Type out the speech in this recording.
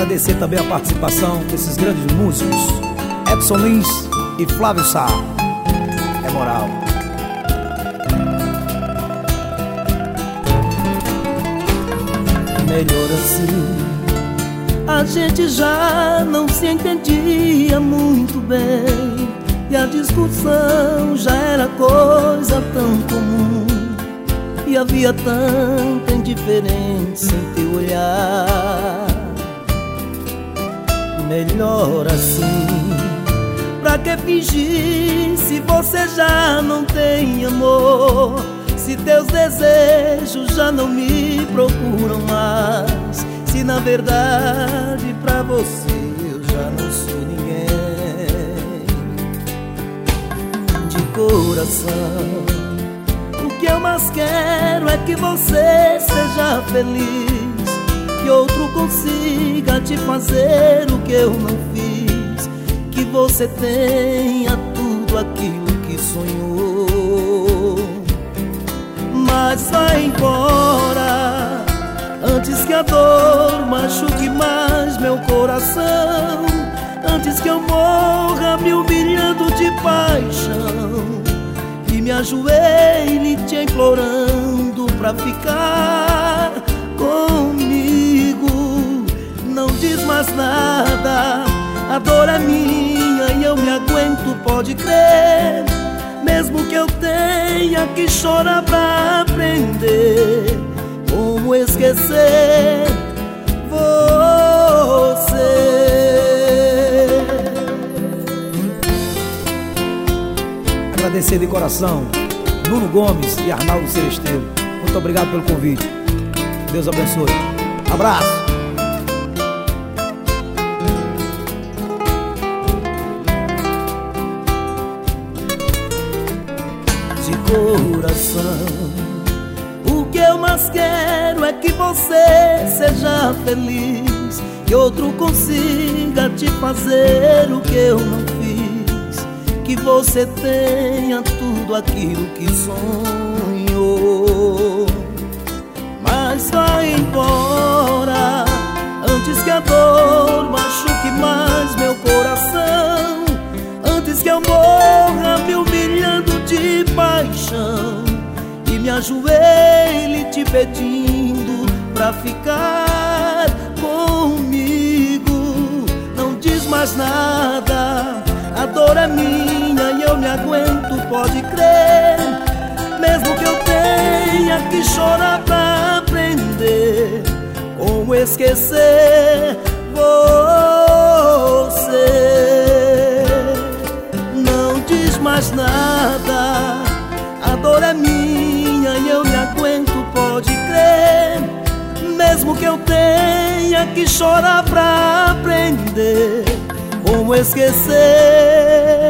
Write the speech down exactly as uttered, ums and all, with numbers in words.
Agradecer também a participação desses grandes músicos, Edson Lins e Flávio Sá. É moral. Melhor assim, a gente já não se entendia muito bem, e a discussão já era coisa tão comum, e havia tanta indiferença em teu olhar. Melhor assim, pra que fingir se você já não tem amor, se teus desejos já não me procuram mais, se na verdade pra você eu já não sou ninguém. De coração, o que eu mais quero é que você seja feliz, que outro consiga te fazer o que eu não fiz, que você tenha tudo aquilo que sonhou. Mas vai embora antes que a dor machuque mais meu coração, antes que eu morra me humilhando de paixão e me ajoelhe te implorando pra ficar comigo. Não diz mais nada, a dor é minha e eu me aguento, pode crer, mesmo que eu tenha que chorar pra aprender como esquecer você. Agradecer de coração Nuno Gomes e Arnaldo Celesteiro. Muito obrigado pelo convite. Deus abençoe. Abraço. Coração, o que eu mais quero é que você seja feliz, que outro consiga te fazer o que eu não fiz, que você tenha tudo aquilo que sonhou. Mas vai embora antes que a dor machuque mais meu coração, antes que eu morra me humilhando de paixão e me ajoelhe te pedindo pra ficar comigo. Não diz mais nada, a dor é minha e eu me aguento, pode crer, mesmo que eu tenha que chorar pra aprender como esquecer você. Não diz mais nada, a dor é minha e eu me aguento, pode crer, mesmo que eu tenha que chorar pra aprender como esquecer